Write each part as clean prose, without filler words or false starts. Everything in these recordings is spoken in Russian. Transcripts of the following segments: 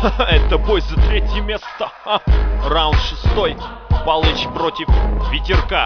Это бой за третье место. Раунд 6. Палыч против Ветерка.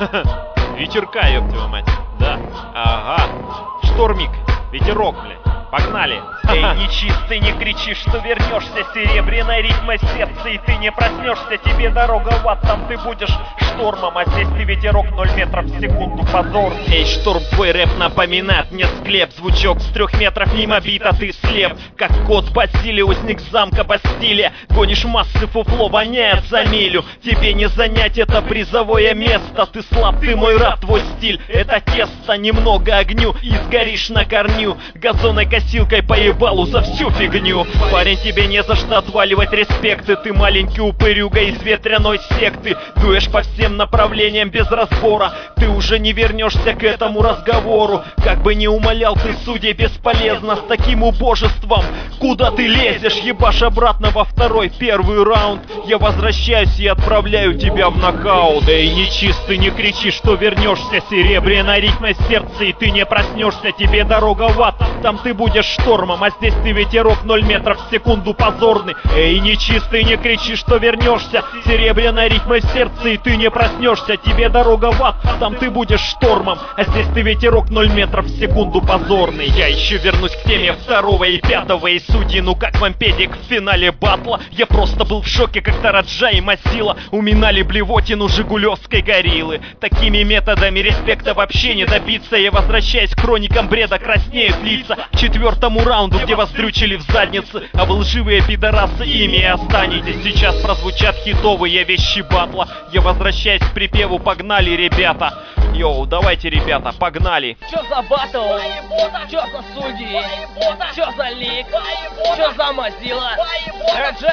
Ветерка, ёб твою мать. Да, ага. Штормик, ветерок, блядь. Погнали! Эй, нечистый, не кричи, что вернешься. Серебряная ритма сердца, и ты не проснешься. Тебе дорога в ад, там ты будешь штормом. А здесь ты ветерок 0 метров в секунду, позор. Эй, шторм, твой рэп напоминает мне склеп. Звучок с 3 метров мимо бита, ты слеп. Как кот Базилиусник замка Бастилия. Гонишь массы, фуфло воняет за милю. Тебе не занять это призовое место. Ты слаб, ты мой раб, твой стиль это тесто. Немного огню и сгоришь на корню. Газонной косилкой по ебалу за всю фигню. Парень, тебе не за что отваливать респекты. Ты маленький упырюга из ветряной секты. Дуешь по всем направлениям без разбора. Ты уже не вернешься к этому разговору. Как бы ни умолял ты, судей, бесполезно. С таким убожеством куда ты лезешь? Ебашь обратно во второй, первый раунд. Я возвращаюсь и отправляю тебя в нокаут. Эй, нечистый, не кричи, что вернешься. Серебряная ритма сердца, и ты не проснешься. Тебе дорога в ад, там ты будешь штормом. А здесь ты ветерок 0 метров в секунду, позорный. Эй, нечистый, не кричи, что вернешься. Серебряная ритма сердца, и ты не проснешься. Тебе дорога в ад, там ты будешь штормом. А здесь ты ветерок 0 метров в секунду, позорный. Я еще вернусь к теме 2 и 5 и судьи, ну как вампедик в финале батла. Я просто был в шоке, когда Раджа и Масила уминали блевотину жигулевской гориллы. Такими методами респекта вообще не добиться. Я возвращаюсь к хроникам бреда, краснеют лица. К 4-му раунду, где вас дрючили в задницы. А вы лживые пидорасы, ими и останетесь. Сейчас прозвучат хитовые вещи батла. Я возвращаюсь к припеву, погнали, ребята. Йоу, давайте, ребята, погнали. Чё за батл? Чё за судьи? Чё за лик? Чё за Мазила? Раджа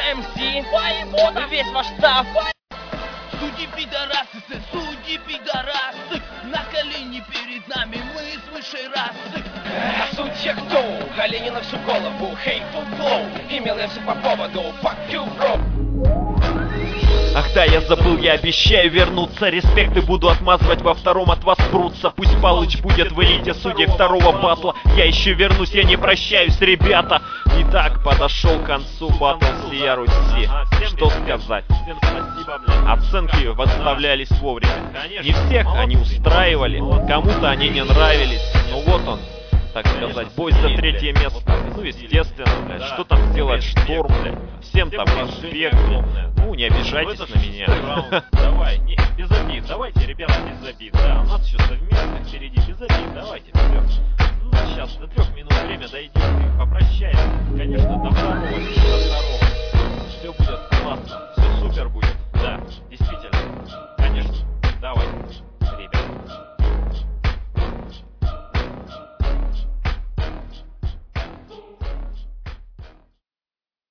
МС, весь ваш став. Судьи пидорасы, судьи пидорасы. На колени перед нами, мы из высшей расы. А судья кто? Колени на всю голову, hateful flow. Имел я все по поводу, fuck you, bro. Ах да, я забыл, я обещаю вернуться. Респекты буду отмазывать, во втором от вас прутся. Пусть Палыч будет в элите судей 2-го батла. Я еще вернусь, я не прощаюсь, ребята. Итак, подошел к концу батл всея Руси. Что сказать? Оценки выставлялись вовремя. Не всех они устраивали, кому-то они не нравились. Ну вот он, так сказать, бой за 3-е место. Ну, естественно, блядь, что там сделать Шторм, блядь? Всем там респект. Ну, не обижайтесь на меня. Давай, не, без обид, давайте, ребята, без обид. Да, у нас еще совместно впереди, без обид, давайте, все. Ну, сейчас до 3 минут время дойдет и попрощаемся. Конечно, до 2-го.